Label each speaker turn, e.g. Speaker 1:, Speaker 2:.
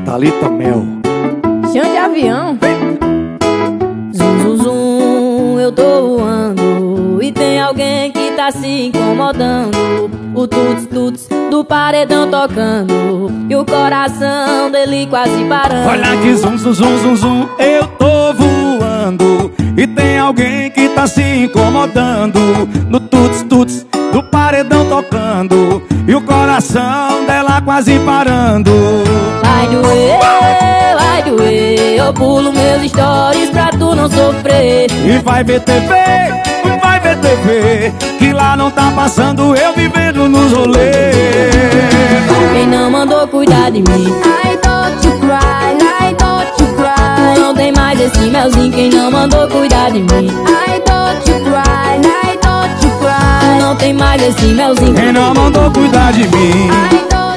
Speaker 1: Thalita Mel.
Speaker 2: Chão de avião. Zum, zum, zum, eu tô voando e tem alguém que tá se incomodando. O tuts, tuts do paredão tocando e o coração dele quase parando.
Speaker 1: Olha que zum, zum, zum, zum, zum, eu tô voando e tem alguém que tá se incomodando. No tuts, tuts do paredão tocando e o coração dela quase parando.
Speaker 2: Vai doer, eu pulo meus stories pra tu não sofrer.
Speaker 1: E vai ver TV, que lá não tá passando eu vivendo nos rolês.
Speaker 2: Quem não mandou cuidar de mim? I don't you cry, I don't you cry. Tu não tem mais esse melzinho. Quem não mandou cuidar de mim? I don't you cry, I don't you cry. Tu não tem mais esse melzinho.
Speaker 1: Quem não mandou cuidar de mim?
Speaker 2: I don't